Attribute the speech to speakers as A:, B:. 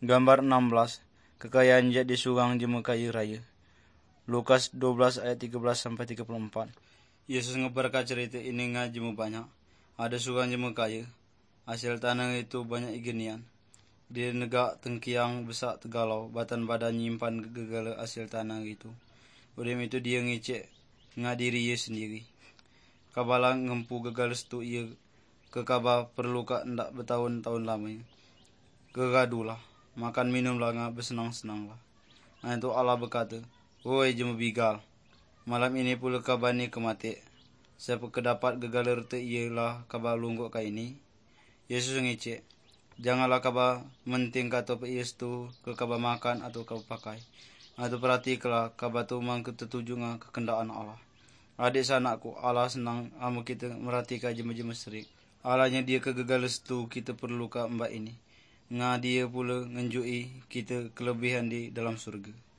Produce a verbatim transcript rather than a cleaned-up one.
A: Gambar enam belas. Kekayaan jadi surang jema kaya raya. Lukas dua belas ayat tiga belas sampai tiga puluh empat. Yesus ngeberkat cerita ini nga jema banyak. Ada surang jema kaya. Hasil tanah itu banyak igenian. Dia negak tengkiang besar tegalau. Batan badan nyimpan gegala hasil tanah itu. Udem itu dia ngecek ngadiri ia sendiri. Kabala ngempu gegala setu ia kekaba perlu ka ndak bertahun-tahun lamanya. Kegadulah. Makan minum lah nga bersenang-senang lah. Nah itu Allah berkata, "Woi jema bigal, malam ini pula kabani kemati. Siapa kedapat gegala rete ialah kaba lunggok ka ini." Yesus ngecek, janganlah kaba menting kata pe tu ke kaba makan atau kaba pakai. Atau perhatikanlah kaba tu mang ketuju nga kekendaan Allah. Adik sanakku, Allah senang amu kita merhatikan jema-jema serik. Allahnya dia kegegala tu kita perlu ka mbak ini. Nga dia pula ngenjui kita kelebihan di dalam surga.